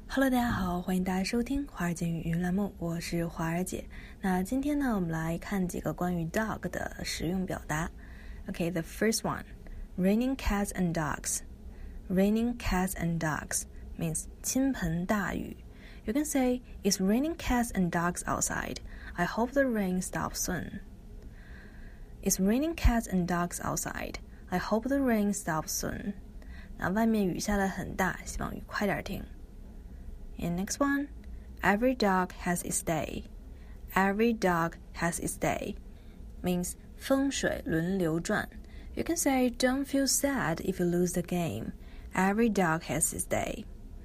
Hello， 大家好，欢迎大家收听华尔街语音栏目，我是华尔姐。那今天呢，我们来看几个关于 dog 的实用表达。Okay, the first one, raining cats and dogs. Raining cats and dogs means 倾盆大雨。You can say, it's raining cats and dogs outside. I hope the rain stops soon. It's raining cats and dogs outside. I hope the rain stops soon. 那外面雨下得很大，希望雨快点停。And next one, every dog has its day. Every dog has its day means 风水轮流转。You can say, don't feel sad if you lose the game. Every dog has its day.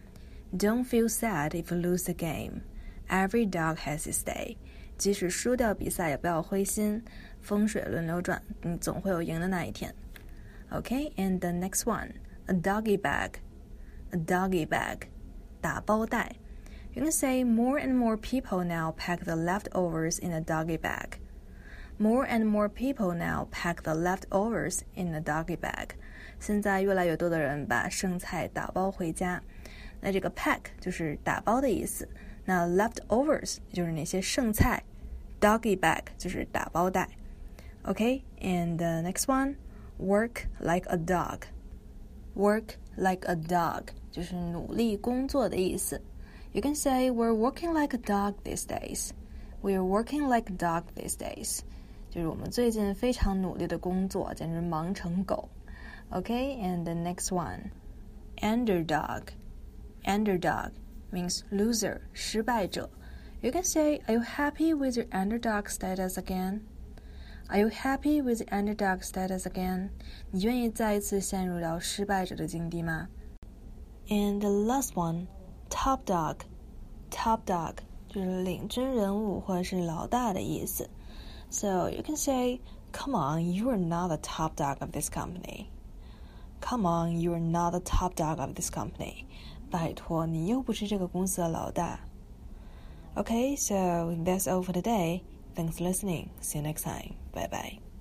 Don't feel sad if you lose the game. Every dog has its day. 即使输掉比赛也不要灰心，风水轮流转，你总会有赢的那一天。Okay, and the next one, a doggy bag. A doggy bag.打包袋 You can say more and more people now pack the leftovers in a doggy bag. More and more people now pack the leftovers in a doggy bag. 现在越来越多的人把剩菜打包回家。那这个 pack 就是打包的意思，那 leftovers 就是那些剩菜， doggy bag 就是打包袋。Okay, and the next one, work like a dog. Work like a dog.就是努力工作的意思。You can say, we're working like a dog these days. We're working like a dog these days. 就是我们最近非常努力的工作，简直忙成狗。Okay, and the next one, underdog. Underdog means loser, 失败者。You can say, are you happy with your underdog status again? Are you happy with the underdog status again? 你愿意再一次陷入到失败者的境地吗？And the last one, top dog. Top dog 就是领军人物或者是老大的意思。So you can say, come on, you are not the top dog of this company. Come on, you are not the top dog of this company. 拜托，你又不是这个公司的老大。Okay, so that's all for today. Thanks for listening. See you next time. Bye bye.